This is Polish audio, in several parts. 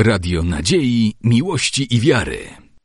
Radio nadziei, miłości i wiary.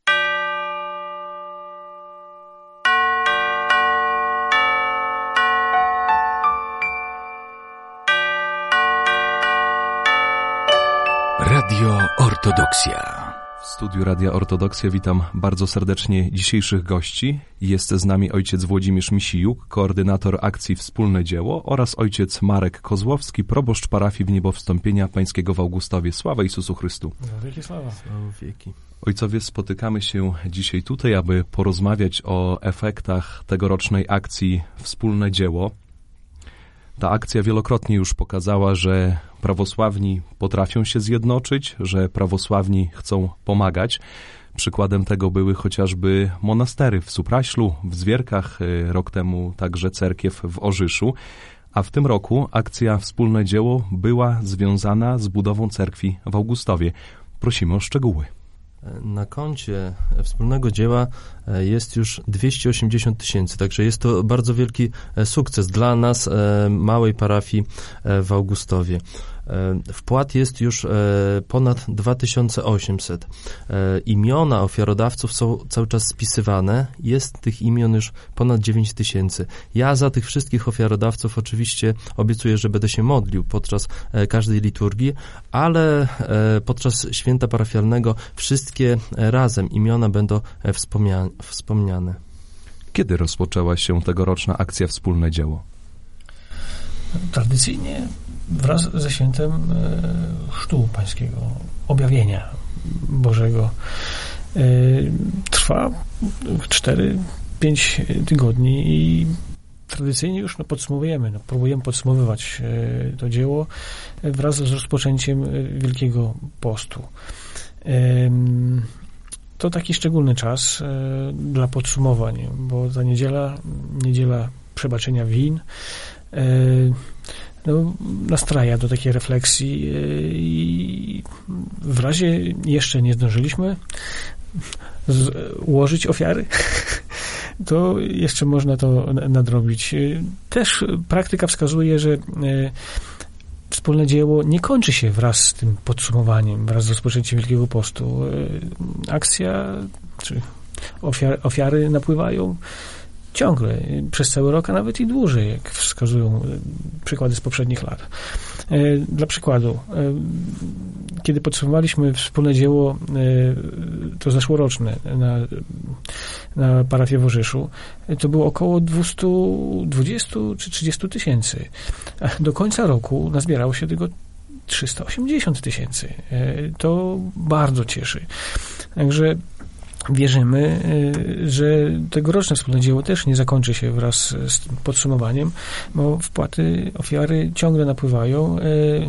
Radio Ortodoksja. W studiu Radia Ortodoksja witam bardzo serdecznie dzisiejszych gości. Jest z nami ojciec Włodzimierz Misijuk, koordynator akcji Wspólne Dzieło, oraz ojciec Marek Kozłowski, proboszcz parafii Wniebowstąpienia Pańskiego w Augustowie. Sława Jezusu Chrystu. Wielkie sława. Sława wieki. Ojcowie, spotykamy się dzisiaj tutaj, aby porozmawiać o efektach tegorocznej akcji Wspólne Dzieło. Ta akcja wielokrotnie już pokazała, że prawosławni potrafią się zjednoczyć, że prawosławni chcą pomagać. Przykładem tego były chociażby monastery w Supraślu, w Zwierkach, rok temu także cerkiew w Orzyszu, a w tym roku akcja Wspólne Dzieło była związana z budową cerkwi w Augustowie. Prosimy o szczegóły. Na koncie Wspólnego Dzieła jest już 280 000, także jest to bardzo wielki sukces dla nas, małej parafii w Augustowie. Wpłat jest już ponad 2800. Imiona ofiarodawców są cały czas spisywane. Jest tych imion już ponad 9000. Ja za tych wszystkich ofiarodawców oczywiście obiecuję, że będę się modlił podczas każdej liturgii, ale podczas święta parafialnego wszystkie razem imiona będą wspomniane. Kiedy rozpoczęła się tegoroczna akcja Wspólne Dzieło? Tradycyjnie wraz ze świętem Chrztu Pańskiego, objawienia Bożego. Trwa 4-5 tygodni i tradycyjnie już podsumowujemy, próbujemy podsumowywać to dzieło wraz z rozpoczęciem Wielkiego Postu. To taki szczególny czas dla podsumowań, bo ta niedziela przebaczenia win, nastraja do takiej refleksji i w razie jeszcze nie zdążyliśmy ułożyć ofiary, to jeszcze można to nadrobić. Też praktyka wskazuje, że Wspólne Dzieło nie kończy się wraz z tym podsumowaniem, wraz z rozpoczęciem Wielkiego Postu. Akcja, czy ofiary napływają ciągle, przez cały rok, a nawet i dłużej, jak wskazują przykłady z poprzednich lat. Dla przykładu, kiedy podsumowaliśmy Wspólne Dzieło, to zeszłoroczne, na parafię w Orzyszu, to było około 220 czy 30 tysięcy. Do końca roku nazbierało się tylko 380 tysięcy. To bardzo cieszy. Także wierzymy, że tegoroczne Wspólne Dzieło też nie zakończy się wraz z podsumowaniem, bo wpłaty, ofiary ciągle napływają.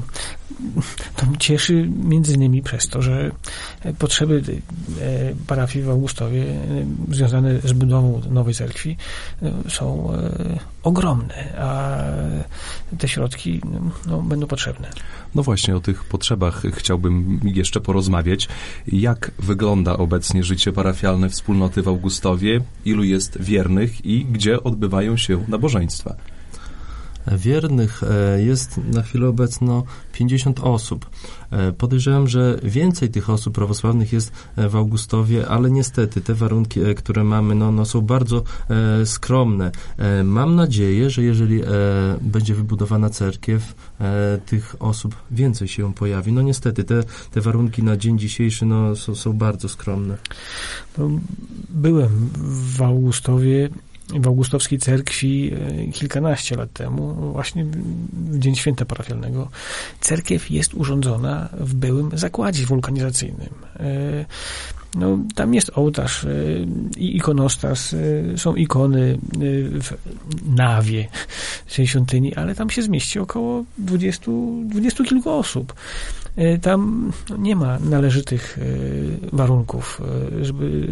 To cieszy między innymi przez to, że potrzeby parafii w Augustowie związane z budową nowej cerkwi są ogromne, a te środki będą potrzebne. No właśnie, o tych potrzebach chciałbym jeszcze porozmawiać. Jak wygląda obecnie życie parafialne wspólnoty w Augustowie? Ilu jest wiernych i gdzie odbywają się nabożeństwa? Wiernych jest na chwilę obecną 50 osób. Podejrzewam, że więcej tych osób prawosławnych jest w Augustowie, ale niestety te warunki, które mamy, są bardzo skromne. Mam nadzieję, że jeżeli będzie wybudowana cerkiew, tych osób więcej się pojawi. Niestety te warunki na dzień dzisiejszy są bardzo skromne. Byłem w Augustowie, w augustowskiej cerkwi kilkanaście lat temu, właśnie w dzień święta parafialnego. Cerkiew jest urządzona w byłym zakładzie wulkanizacyjnym. Tam jest ołtarz i ikonostas, są ikony w nawie tej świątyni, ale tam się zmieści około 20 kilku osób. Tam nie ma należytych warunków, żeby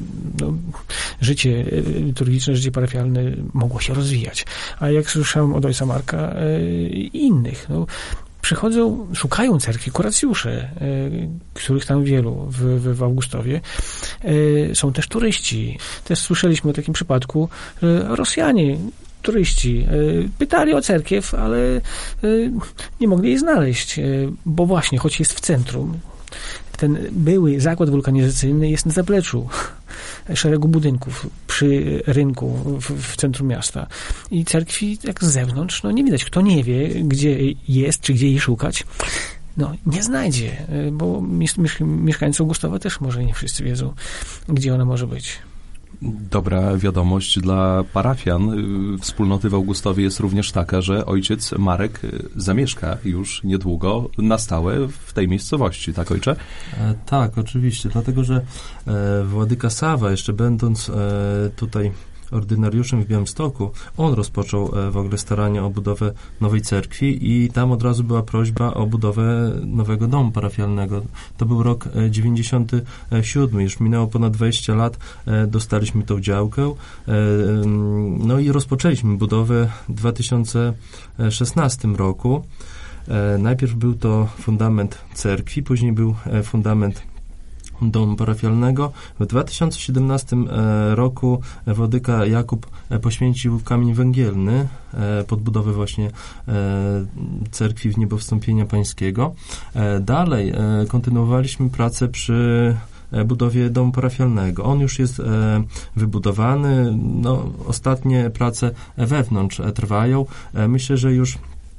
życie liturgiczne, życie parafialne mogło się rozwijać. A jak słyszałem od ojca Marka i innych, przychodzą, szukają cerkwi kuracjusze, których tam wielu w Augustowie. Są też turyści. Też słyszeliśmy o takim przypadku, że Rosjanie, turyści, pytali o cerkiew, ale nie mogli jej znaleźć, bo właśnie, choć jest w centrum, ten były zakład wulkanizacyjny jest na zapleczu szeregu budynków przy rynku w centrum miasta. I cerkwi tak z zewnątrz, nie widać. Kto nie wie, gdzie jest, czy gdzie jej szukać, nie znajdzie, bo mieszkańcy Augustowa też może nie wszyscy wiedzą, gdzie ona może być. Dobra wiadomość dla parafian wspólnoty w Augustowie jest również taka, że ojciec Marek zamieszka już niedługo na stałe w tej miejscowości, tak ojcze? Tak, oczywiście, dlatego że Władyka Sawa, jeszcze będąc tutaj ordynariuszem w Białymstoku, on rozpoczął w ogóle starania o budowę nowej cerkwi i tam od razu była prośba o budowę nowego domu parafialnego. To był rok 97, już minęło ponad 20 lat, dostaliśmy tą działkę, i rozpoczęliśmy budowę w 2016 roku. Najpierw był to fundament cerkwi, później był fundament domu parafialnego. W 2017 roku Władyka Jakub poświęcił kamień węgielny pod budowę właśnie cerkwi w Niebowstąpienia Pańskiego. Dalej kontynuowaliśmy pracę przy budowie domu parafialnego. On już jest wybudowany. Ostatnie prace wewnątrz trwają. Myślę, że już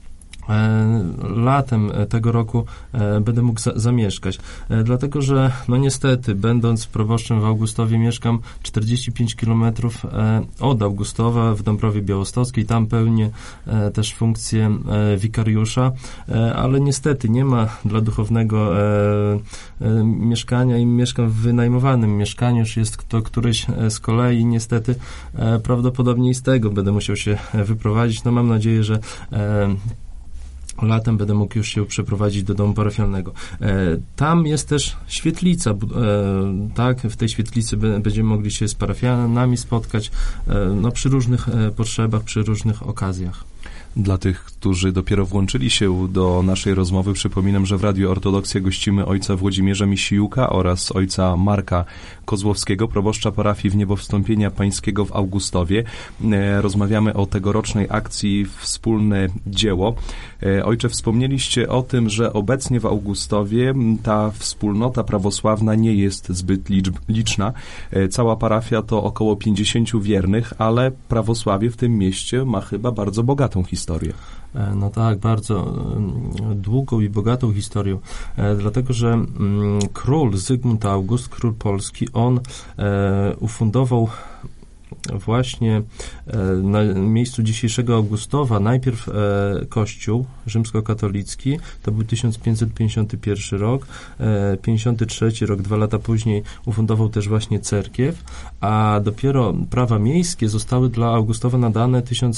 latem tego roku będę mógł zamieszkać. Dlatego, że niestety, będąc proboszczem w Augustowie, mieszkam 45 km od Augustowa w Dąbrowie Białostockiej. Tam pełnię też funkcję wikariusza, ale niestety nie ma dla duchownego mieszkania i mieszkam w wynajmowanym mieszkaniu. Już jest to któreś z kolei. Niestety prawdopodobnie i z tego będę musiał się wyprowadzić. Mam nadzieję, że latem będę mógł już się przeprowadzić do domu parafialnego. Tam jest też świetlica, tak? W tej świetlicy będziemy mogli się z parafianami spotkać, przy różnych potrzebach, przy różnych okazjach. Dla tych, którzy dopiero włączyli się do naszej rozmowy, przypominam, że w Radiu Ortodoksja gościmy ojca Włodzimierza Misijuka oraz ojca Marka Kozłowskiego, proboszcza parafii w Niebowstąpienia Pańskiego w Augustowie. Rozmawiamy o tegorocznej akcji Wspólne Dzieło. Ojcze, wspomnieliście o tym, że obecnie w Augustowie ta wspólnota prawosławna nie jest zbyt liczna. Cała parafia to około 50 wiernych, ale prawosławie w tym mieście ma chyba bardzo bogatą historię. Tak, bardzo długą i bogatą historię, dlatego że król Zygmunt August, król Polski, on ufundował właśnie na miejscu dzisiejszego Augustowa najpierw kościół rzymskokatolicki, to był 1551 rok, 53 rok, 2 lata później ufundował też właśnie cerkiew, a dopiero prawa miejskie zostały dla Augustowa nadane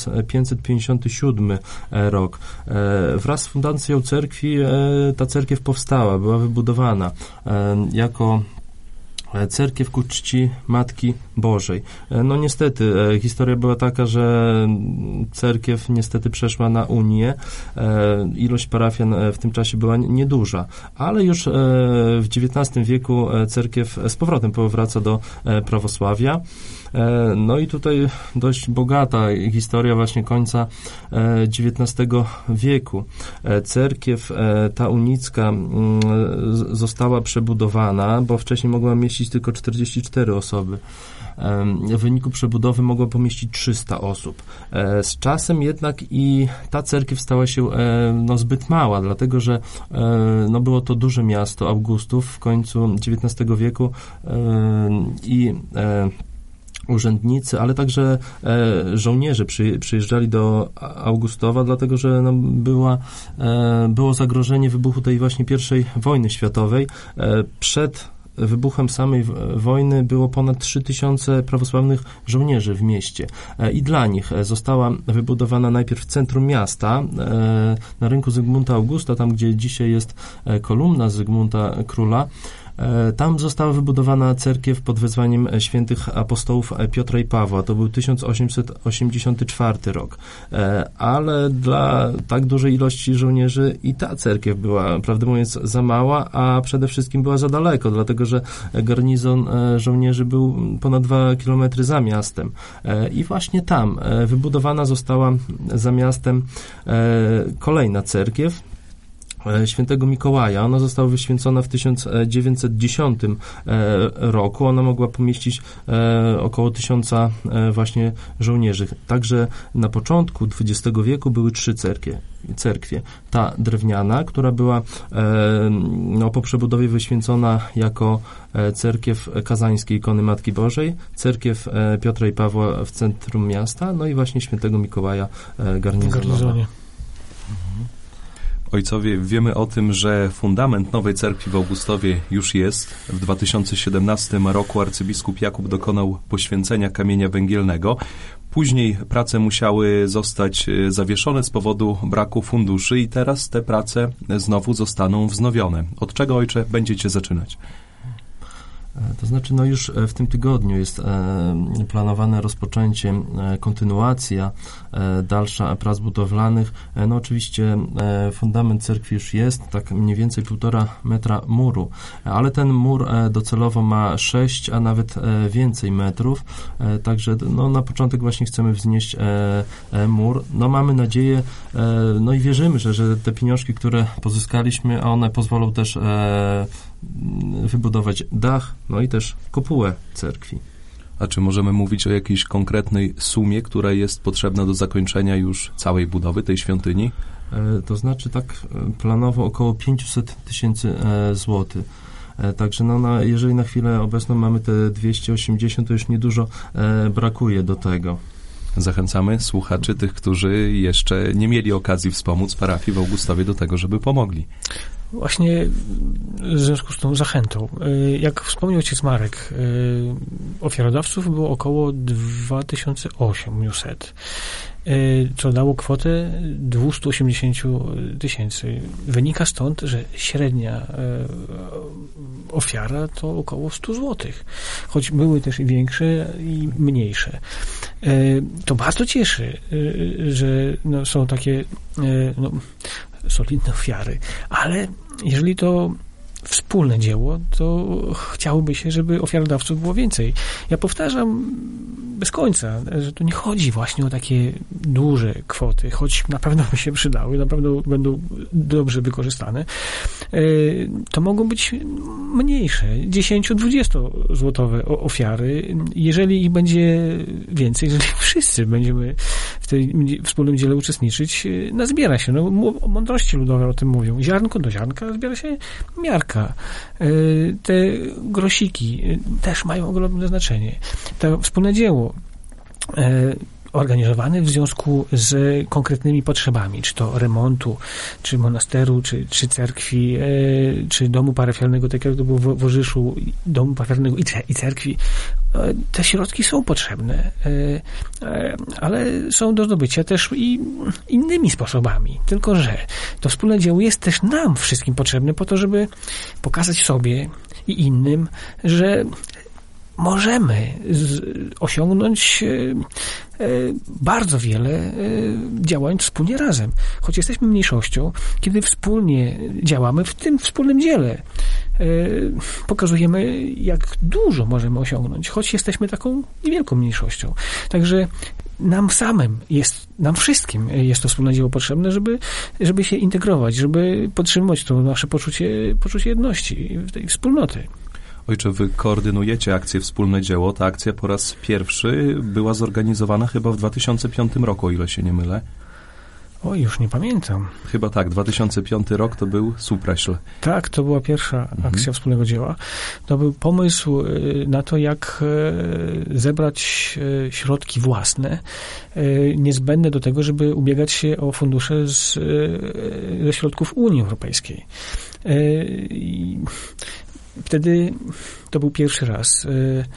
1557 rok. Wraz z fundacją cerkwi ta cerkiew powstała, była wybudowana jako cerkiew ku czci Matki Bożej. Niestety, historia była taka, że cerkiew niestety przeszła na Unię. Ilość parafian w tym czasie była nieduża, ale już w XIX wieku cerkiew z powrotem powraca do prawosławia. I tutaj dość bogata historia właśnie końca XIX wieku. Cerkiew ta unicka została przebudowana, bo wcześniej mogła mieścić tylko 44 osoby. W wyniku przebudowy mogła pomieścić 300 osób. Z czasem jednak i ta cerkiew stała się zbyt mała, dlatego że było to duże miasto Augustów w końcu XIX wieku i urzędnicy, ale także żołnierze przyjeżdżali do Augustowa, dlatego że było zagrożenie wybuchu tej właśnie I wojny światowej. Przed wybuchem samej wojny było ponad 3000 prawosławnych żołnierzy w mieście i dla nich została wybudowana najpierw w centrum miasta, na rynku Zygmunta Augusta, tam gdzie dzisiaj jest kolumna Zygmunta Króla. Tam została wybudowana cerkiew pod wezwaniem świętych apostołów Piotra i Pawła. To był 1884 rok. Ale dla tak dużej ilości żołnierzy i ta cerkiew była, prawdę mówiąc, za mała, a przede wszystkim była za daleko, dlatego że garnizon żołnierzy był ponad 2 kilometry za miastem. I właśnie tam wybudowana została za miastem kolejna cerkiew. świętego Mikołaja. Ona została wyświęcona w 1910 roku. Ona mogła pomieścić około 1000 właśnie żołnierzy. Także na początku XX wieku były 3 cerkwie. Ta drewniana, która była po przebudowie wyświęcona jako cerkiew kazańskiej Ikony Matki Bożej, cerkiew Piotra i Pawła w centrum miasta, no i właśnie świętego Mikołaja garnizonowa. Ojcowie, wiemy o tym, że fundament nowej cerkwi w Augustowie już jest. W 2017 roku arcybiskup Jakub dokonał poświęcenia kamienia węgielnego. Później prace musiały zostać zawieszone z powodu braku funduszy i teraz te prace znowu zostaną wznowione. Od czego, ojcze, będziecie zaczynać? To znaczy, już w tym tygodniu jest planowane rozpoczęcie, kontynuacja dalsza prac budowlanych. Oczywiście fundament cerkwi już jest, tak mniej więcej 1,5 metra muru, ale ten mur docelowo ma 6, a nawet więcej metrów, także na początek właśnie chcemy wznieść mur. Mamy nadzieję, i wierzymy, że te pieniążki, które pozyskaliśmy, one pozwolą też wybudować dach, i też kopułę cerkwi. A czy możemy mówić o jakiejś konkretnej sumie, która jest potrzebna do zakończenia już całej budowy tej świątyni? To znaczy planowo około 500 000 złotych. Także jeżeli na chwilę obecną mamy te 280, to już niedużo brakuje do tego. Zachęcamy słuchaczy, tych, którzy jeszcze nie mieli okazji wspomóc parafii w Augustowie do tego, żeby pomogli. Właśnie w związku z tą zachętą, jak wspomniał ojciec Marek, ofiarodawców było około 2800, co dało kwotę 280 000. Wynika stąd, że średnia ofiara to około 100 zł, choć były też i większe i mniejsze. To bardzo cieszy, że są takie solidne ofiary, ale jeżeli to wspólne dzieło, to chciałoby się, żeby ofiarodawców było więcej. Ja powtarzam bez końca, że tu nie chodzi właśnie o takie duże kwoty, choć na pewno by się przydały, na pewno będą dobrze wykorzystane. To mogą być mniejsze, 10-20 złotowe ofiary. Jeżeli ich będzie więcej, jeżeli wszyscy będziemy w tym wspólnym dziele uczestniczyć, nazbiera się. Mądrości ludowe o tym mówią. Ziarnko do ziarnka zbiera się miarka. Te grosiki też mają ogromne znaczenie. To wspólne dzieło organizowane w związku z konkretnymi potrzebami, czy to remontu, czy monasteru, czy cerkwi, czy domu parafialnego, tak jak to było w Orzyszu, domu parafialnego i cerkwi. Te środki są potrzebne, ale są do zdobycia też i innymi sposobami. Tylko że to wspólne dzieło jest też nam wszystkim potrzebne po to, żeby pokazać sobie i innym, że możemy osiągnąć bardzo wiele działając wspólnie razem. Choć jesteśmy mniejszością, kiedy wspólnie działamy w tym wspólnym dziele, pokazujemy, jak dużo możemy osiągnąć, choć jesteśmy taką niewielką mniejszością. Także nam wszystkim jest to wspólne dzieło potrzebne, żeby się integrować, żeby podtrzymywać to nasze poczucie jedności, tej wspólnoty. Ojcze, wy koordynujecie akcję Wspólne Dzieło. Ta akcja po raz pierwszy była zorganizowana chyba w 2005 roku, o ile się nie mylę. Oj, już nie pamiętam. Chyba tak, 2005 rok to był Supraśl. Tak, to była pierwsza akcja Wspólnego Dzieła. To był pomysł na to, jak zebrać środki własne, niezbędne do tego, żeby ubiegać się o fundusze ze środków Unii Europejskiej. Wtedy to był pierwszy raz.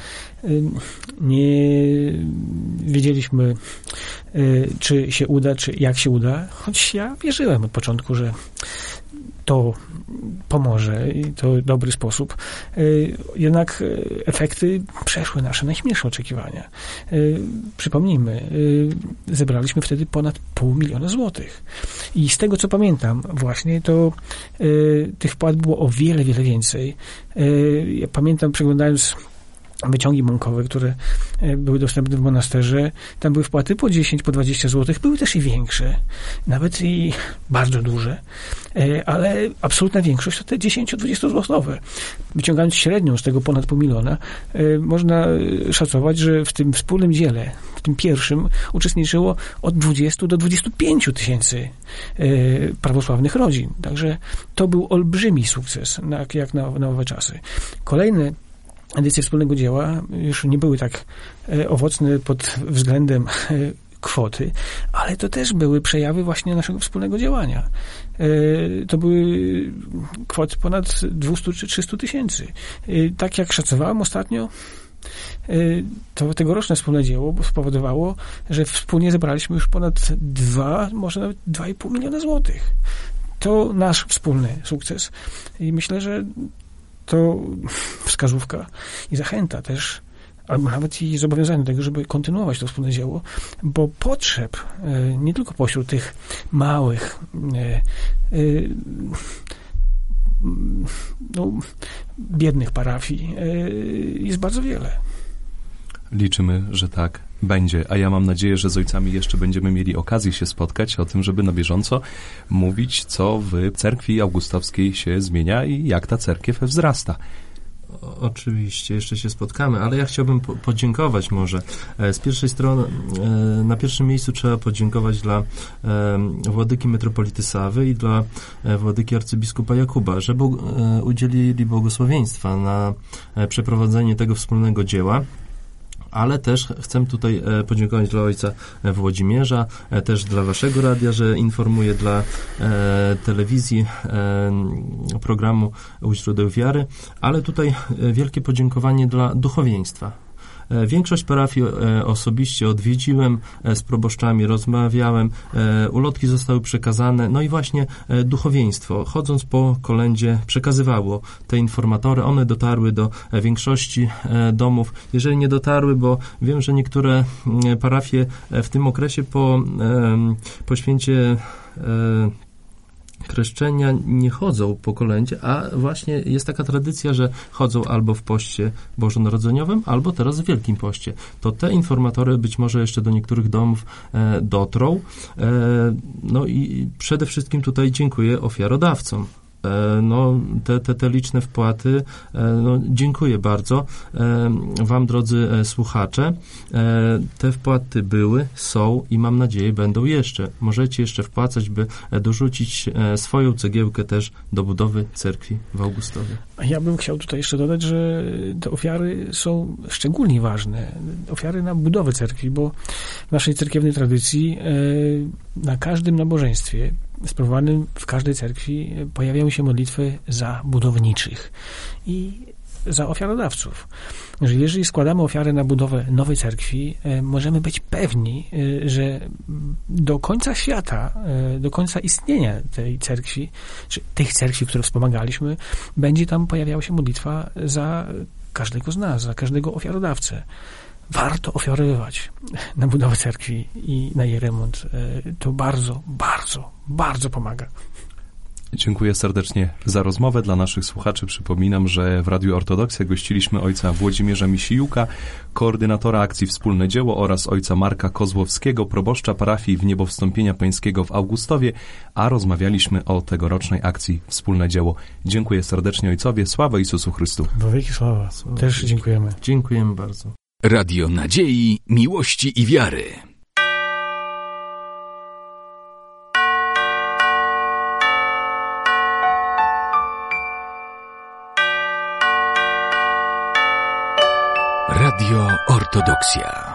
Nie wiedzieliśmy, czy się uda, czy jak się uda, choć ja wierzyłem od początku, że to pomoże i to dobry sposób. Jednak efekty przeszły nasze najśmielsze oczekiwania. Przypomnijmy, zebraliśmy wtedy ponad 500 000 złotych. I z tego, co pamiętam, właśnie to tych wpłat było o wiele, wiele więcej. Ja pamiętam, przeglądając wyciągi mąkowe, które były dostępne w monasterze. Tam były wpłaty po 10, po 20 zł. Były też i większe, nawet i bardzo duże, ale absolutna większość to te 10-20 złotowe. Wyciągając średnią z tego ponad 500 000, można szacować, że w tym wspólnym dziele, w tym pierwszym, uczestniczyło od 20 do 25 tysięcy prawosławnych rodzin. Także to był olbrzymi sukces, jak na owe czasy. Kolejne edycje wspólnego dzieła już nie były tak owocne pod względem kwoty, ale to też były przejawy właśnie naszego wspólnego działania. To były kwoty ponad 200 czy 300 tysięcy. Tak jak szacowałem ostatnio, to tegoroczne wspólne dzieło spowodowało, że wspólnie zebraliśmy już ponad 2, może nawet 2,5 miliona złotych. To nasz wspólny sukces i myślę, że to wskazówka i zachęta też, albo nawet i zobowiązanie do tego, żeby kontynuować to wspólne dzieło, bo potrzeb nie tylko pośród tych małych biednych parafii jest bardzo wiele. Liczymy, że tak będzie, a ja mam nadzieję, że z ojcami jeszcze będziemy mieli okazję się spotkać o tym, żeby na bieżąco mówić, co w cerkwi augustowskiej się zmienia i jak ta cerkiew wzrasta. Oczywiście, jeszcze się spotkamy, ale ja chciałbym podziękować może. Z pierwszej strony, na pierwszym miejscu trzeba podziękować dla władyki metropolity Sawy i dla władyki arcybiskupa Jakuba, że udzielili błogosławieństwa na przeprowadzenie tego wspólnego dzieła. Ale też chcę tutaj podziękować dla ojca Włodzimierza, też dla waszego radia, że informuje, dla telewizji programu U źródeł wiary, ale tutaj wielkie podziękowanie dla duchowieństwa. Większość parafii osobiście odwiedziłem, z proboszczami rozmawiałem, ulotki zostały przekazane, no i właśnie duchowieństwo, chodząc po kolędzie, przekazywało te informatory, one dotarły do większości domów. Jeżeli nie dotarły, bo wiem, że niektóre parafie w tym okresie po święcie chrzczenia nie chodzą po kolędzie, a właśnie jest taka tradycja, że chodzą albo w poście bożonarodzeniowym, albo teraz w Wielkim Poście. To te informatory być może jeszcze do niektórych domów dotrą. No i przede wszystkim tutaj dziękuję ofiarodawcom. No, te liczne wpłaty, no, dziękuję bardzo wam, drodzy słuchacze. Te wpłaty były, są i mam nadzieję będą jeszcze. Możecie jeszcze wpłacać, by dorzucić swoją cegiełkę też do budowy cerkwi w Augustowie. Ja bym chciał tutaj jeszcze dodać, że te ofiary są szczególnie ważne. Ofiary na budowę cerkwi, bo w naszej cerkiewnej tradycji na każdym nabożeństwie sprawowanym w każdej cerkwi pojawiały się modlitwy za budowniczych i za ofiarodawców. Że jeżeli składamy ofiarę na budowę nowej cerkwi, możemy być pewni, że do końca świata, do końca istnienia tej cerkwi, czy tych cerkwi, które wspomagaliśmy, będzie tam pojawiała się modlitwa za każdego z nas, za każdego ofiarodawcę. Warto ofiarowywać na budowę cerkwi i na jej remont. To bardzo, bardzo, bardzo pomaga. Dziękuję serdecznie za rozmowę. Dla naszych słuchaczy przypominam, że w Radiu Ortodoksja gościliśmy ojca Włodzimierza Misijuka, koordynatora akcji Wspólne Dzieło, oraz ojca Marka Kozłowskiego, proboszcza parafii Wniebowstąpienia Pańskiego w Augustowie, a rozmawialiśmy o tegorocznej akcji Wspólne Dzieło. Dziękuję serdecznie ojcowie. Sława Jezusu Chrystu. Do wieki sława. Też dziękujemy. Dziękujemy bardzo. Radio Nadziei, Miłości i Wiary. Radio Ortodoksja.